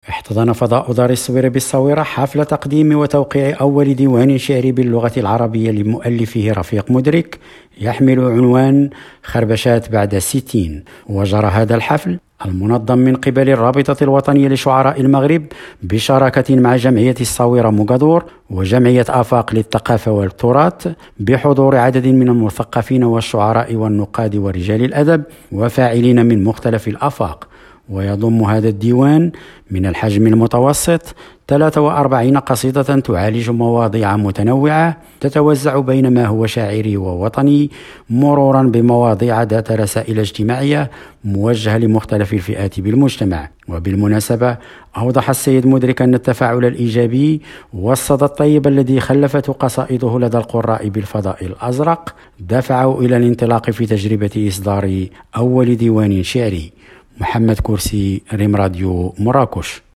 احتضن فضاء دار الصوير بالصويرة حفل تقديم وتوقيع أول ديوان شعري باللغة العربية لمؤلفه رفيق مدرك يحمل عنوان خربشات بعد 60. وجرى هذا الحفل المنظم من قبل الرابطة الوطنية لشعراء المغرب بشراكة مع جمعية الصويرة مقدور وجمعية آفاق للثقافة والتراث بحضور عدد من المثقفين والشعراء والنقاد ورجال الأدب وفاعلين من مختلف الآفاق. ويضم هذا الديوان من الحجم المتوسط 43 قصيدة تعالج مواضيع متنوعة تتوزع بين ما هو شاعري ووطني مرورا بمواضيع ذات رسائل اجتماعية موجهة لمختلف الفئات بالمجتمع. وبالمناسبة أوضح السيد مدرك أن التفاعل الإيجابي والصدى الطيب الذي خلفته قصائده لدى القراء بالفضاء الأزرق دفعه إلى الانطلاق في تجربة إصدار أول ديوان شعري. محمد كرسي، ريم راديو، مراكش.